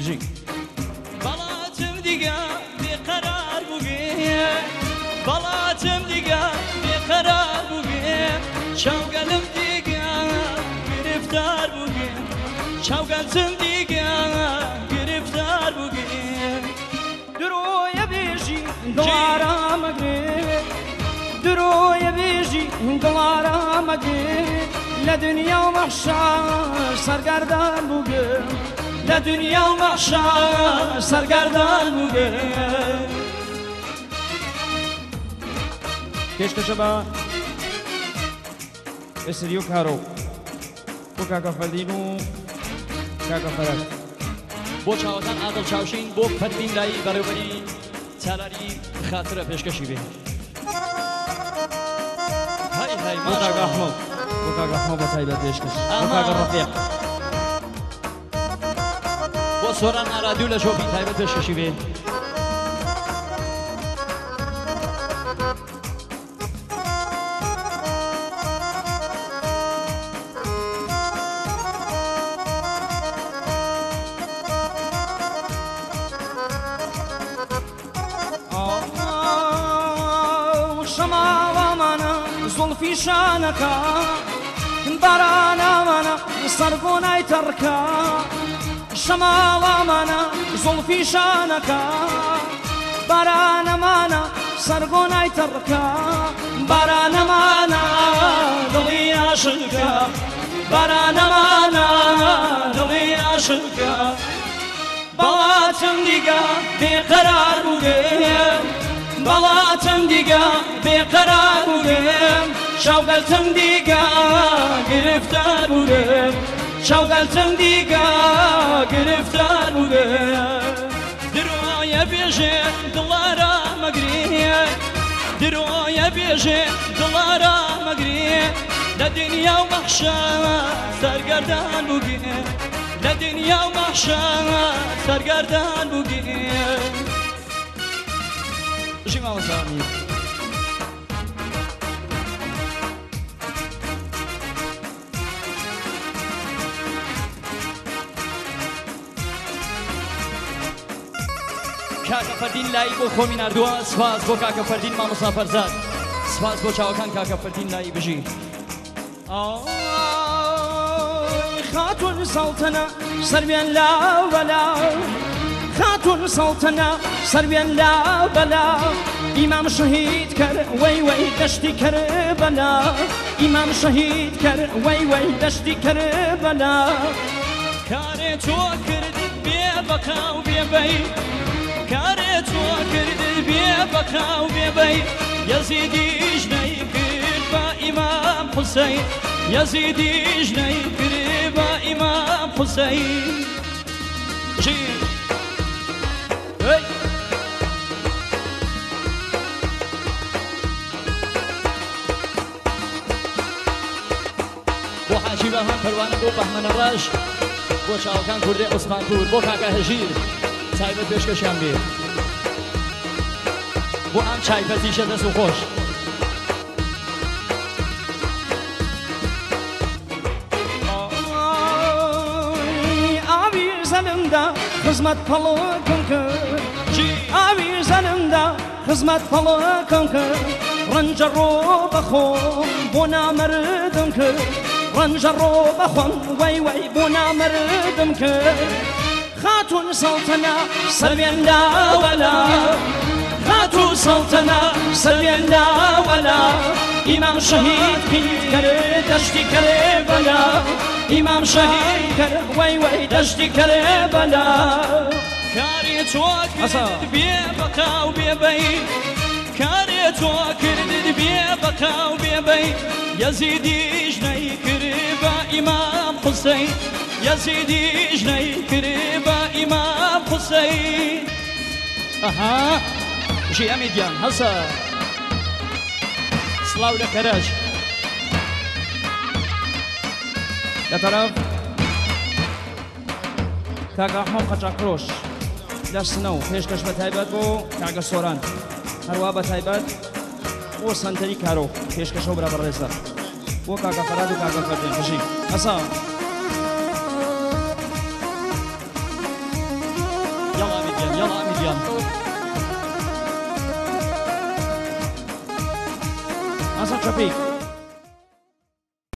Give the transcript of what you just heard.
بژی بەڵاتم دیگە بێقەرار بووگێ بەڵاتم دیگە بێقەرار بووگێ چاوگەلم دیگە گرفتار بووگێ چاوگەلتم دیگە گرفتار بووگێ درۆیە بێژی دڵارامەگرێ درۆیە بێژی دڵارامەگرێ لە دنیا و مەحشەر سەرگەردان بووگێ لە دنیا و مەحشەر سەرگەردان بووگێ پێشکەشە بە ئێسری و کارۆ بۆ کاکە فەردین و کاکە فەرەت بۆ چاوەکان ئادڵ چاوشین بۆ فەردین لای بەڕێوەبەری چالاری خاترە پێشکەشی بێ هەی هەی بۆ کاکە ئەحمەد بۆ کاکە ئەحمەد بە تایبەت پێشکەش بۆ کاکە ڕەفیق بۆ سۆران ئارادی و لە شۆپی تایبەت پێشکەشی بێ زلفی شانەکە بارانەمانە سەربۆنای تەڕکە شەماڵەمانە زلفی شانەکە بارانەمانە سەربۆنای تەڕکە بارانەمانە دڵی عاشقکە بارانەمانە دڵی عاشقکە بەڵاتم دیگە بێقەرار بووگێم بەڵاتم دیگە بێقەرار بووگێم شاوگەلتم دیگە گرفتار بووگێم شاوگەلتم دیگە گرفتار بووگێم درۆیە بێژێ دڵارە مەگرێ درۆیە بێژێ دڵارە مەگرێ لە دنیا و مەحشەر سەرگەردان بووگێ لە دنیا و مەحشەر سەرگەردان بووگێ ژی ماوەسامی کاکە فەردین لای بۆ خۆمی نردووە سپاس بۆ کاکە فەردین مامۆستا فەرزاد سپاس بۆ چاوەکان کاکە فەردین لای بژی خاتون سەڵتەنە سەروێن لاو بەلاو خاتون سەڵتەنە سەروێن لاو بەلاو ئیمام شەهید کرد وەی وەی دەشتی کەربەلا ئیمام شەهید کرد وەی وەی دەشتی کەربەلا کارێ تۆ کرد بێ بەقاو بێبەی کارێ تۆ کرد بێ بەقاو بێبەی یەزیدیش نەیکرد بە ئیمام حوسەین یەزیدیش نەیکرد بە ئیمام حوسەین بۆ حاجی بەهمان پەروانە بۆ بەهمەنە ڕەش بۆ چاوەکان کوردێ عوسمان پور بۆ کاکە هەژیر تایبەت پێشکەشیان بێ بۆ ئەم چایپەتیشە دەست و خۆش ئاوی زەنمدا خزمەت پەڵەکەم کرد ئاوی زەنمدا خزمەت پەڵەکەم کرد ڕەنجە ڕۆ بەخۆم بۆ نامەردم کرد ڕەنجە ڕۆ بەخۆم وەی وەی بۆ نامەردم کرد خاتون سەڵتەنە سەروێن لاوەلا خاتون سەڵتەنە سەروێن لاوەلا ئیمام شەهید کرد دەشتی کەربەلا ئیمام شەهید کرد وەی وەی دەشتی کەربەلا کاری تۆ کرد بێ بەقاو بێبەی کاری تۆ کرد بێ بەقاو بێبەی یەزیدیش نەیکرد بە ئیمام حوسەین یەزیدیش نەیکرد بە ئیمام حوسەین ئەها ژی ئەمیدیان هەسە سڵاو لە کەرەش لە تەرەف کاکە ئەحمەد قەچاقفرۆش لە سنە و پێشکەش بە تایبەت بۆ کاکە سۆران هەروە بە تایبەت بۆ سەنتەری کارۆ پێشکەشە و برا بەڕێزە بۆ کاکە فەراد و کاکە فەردین بژی هەسا يلا أميديان ئاسان چەپی